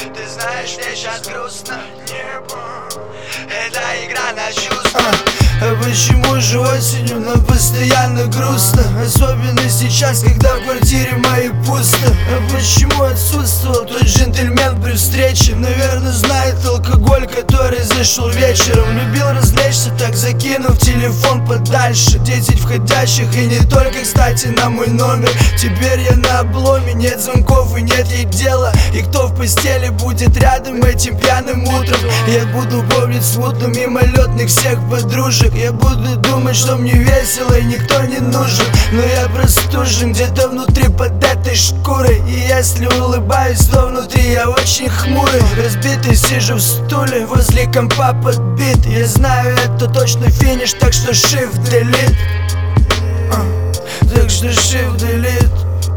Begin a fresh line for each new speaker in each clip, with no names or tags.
Ты знаешь, мне сейчас грустно. Небо — это игра на чувства.
А почему же осенью нам постоянно грустно? Особенно сейчас, когда в квартире моей пусто. А почему отсутствовал тот джентльмен при встрече? Наверное, знает алкоголь, который зашел вечером. Любил развлечься, так закинув телефон подальше. 10 входящих и не только, кстати, на мой номер. Теперь я на обломе, нет звонков и нет ей дела. И кто в постели будет рядом этим пьяным утром? Я буду помнить смутно мимолетных всех подружек. Я буду думать, что мне весело и никто не нужен. Но я простужен где-то внутри под этой шкурой. И если улыбаюсь, то внутри я очень хмурый. Разбитый сижу в стуле, возле компа подбит. Я знаю, это точно финиш, так что shift delete. Так что shift delete.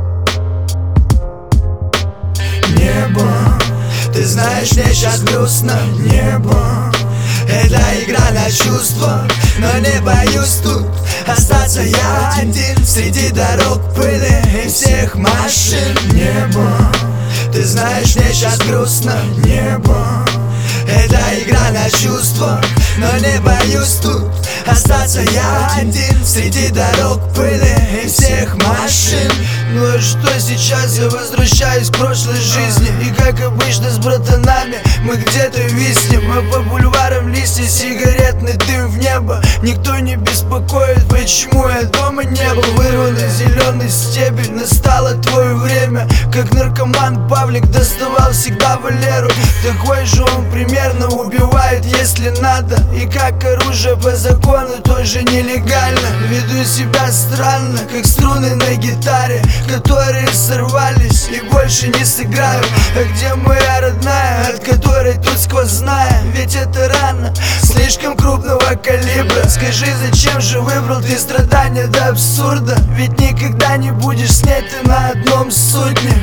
Небо, ты знаешь, мне сейчас грустно. Небо — это игра на чувства. Но не боюсь тут остаться я один среди дорог, пыли и всех машин. Небо, ты знаешь, мне сейчас грустно. Небо — это игра на чувства. Но не боюсь тут остаться я один среди дорог, пыли и всех машин.
Ну а что сейчас? Я возвращаюсь к прошлой жизни. И как обычно с братанами мы где-то виснем. А по бульварам листья, сигаретный дым в небо. Никто не беспокоит, почему я дома не был. Вырванный зеленый стебель, настало твое время. Как наркоман Павлик доставал всегда Валеру. Такой же он примерно убивает, если надо. И как оружие по закону тоже нелегально. Веду себя странно, как струны на гитаре, которые сорвались и больше не сыграют. А где моя родная, от которой тут сквозная? Ведь это рана слишком крупного калибра. Скажи, зачем же выбрал ты страдания до абсурда? Ведь никогда не будешь с ней ты на одном судне.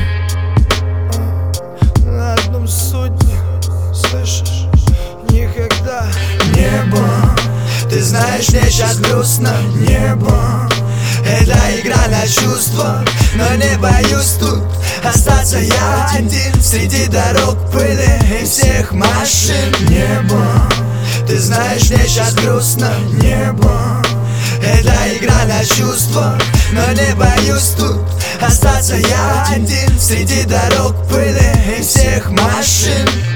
На одном судне, слышишь? Никогда.
Небо, ты знаешь, мне сейчас грустно. Небо — это игра на чувства. Но не боюсь тут остаться я один среди дорог, пыли и всех машин. Небо, ты знаешь, мне сейчас грустно. Небо — это игра на чувства. Но не боюсь тут остаться я один среди дорог, пыли и всех машин.